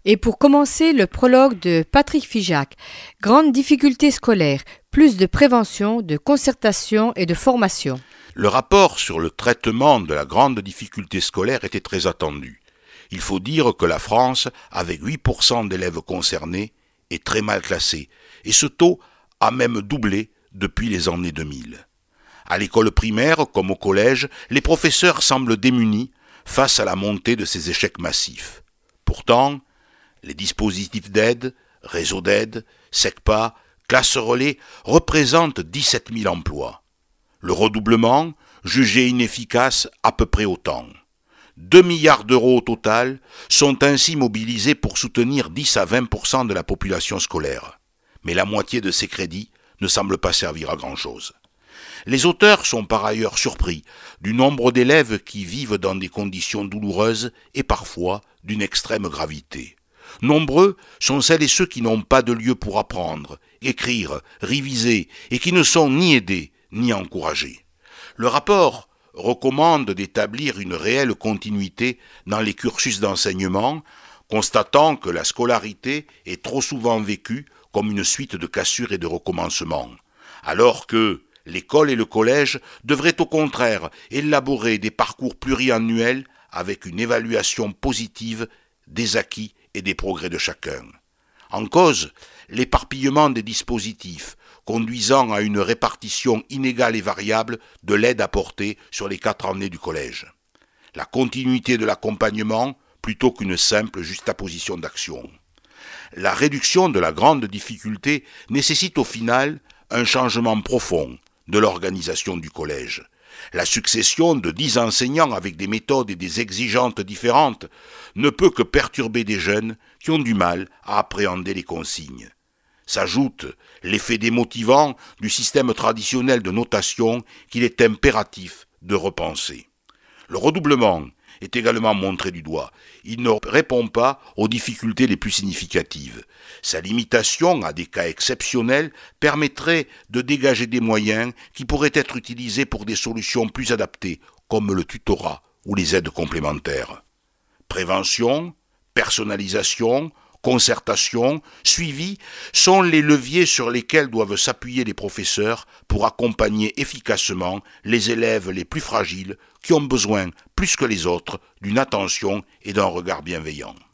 Et pour commencer, le prologue de Patrick Figeac. Grandes difficultés scolaires, plus de prévention, de concertation et de formation. Le rapport sur le traitement de la grande difficulté scolaire était très attendu. Il faut dire que la France, avec 8% d'élèves concernés, est très mal classée, et ce taux a même doublé depuis les années 2000. À l'école primaire comme au collège, les professeurs semblent démunis face à la montée de ces échecs massifs. Pourtant, les dispositifs d'aide, réseaux d'aide, SECPA, classes relais représentent 17 000 emplois. Le redoublement, jugé inefficace, à peu près autant. 2 milliards d'euros au total sont ainsi mobilisés pour soutenir 10 à 20% de la population scolaire. Mais la moitié de ces crédits ne semble pas servir à grand-chose. Les auteurs sont par ailleurs surpris du nombre d'élèves qui vivent dans des conditions douloureuses et parfois d'une extrême gravité. Nombreux sont celles et ceux qui n'ont pas de lieu pour apprendre, écrire, réviser et qui ne sont ni aidés ni encouragés. Le rapport recommande d'établir une réelle continuité dans les cursus d'enseignement, constatant que la scolarité est trop souvent vécue comme une suite de cassures et de recommencements, alors que l'école et le collège devraient au contraire élaborer des parcours pluriannuels avec une évaluation positive des acquis et des progrès de chacun. En cause, l'éparpillement des dispositifs conduisant à une répartition inégale et variable de l'aide apportée sur les 4 années du collège. La continuité de l'accompagnement plutôt qu'une simple juxtaposition d'action. La réduction de la grande difficulté nécessite au final un changement profond de l'organisation du collège. La succession de 10 enseignants avec des méthodes et des exigences différentes ne peut que perturber des jeunes qui ont du mal à appréhender les consignes. S'ajoute l'effet démotivant du système traditionnel de notation qu'il est impératif de repenser. Le redoublement est également montré du doigt. Il ne répond pas aux difficultés les plus significatives. Sa limitation à des cas exceptionnels permettrait de dégager des moyens qui pourraient être utilisés pour des solutions plus adaptées, comme le tutorat ou les aides complémentaires. Prévention, personnalisation, concertation, suivi sont les leviers sur lesquels doivent s'appuyer les professeurs pour accompagner efficacement les élèves les plus fragiles qui ont besoin, plus que les autres, d'une attention et d'un regard bienveillant.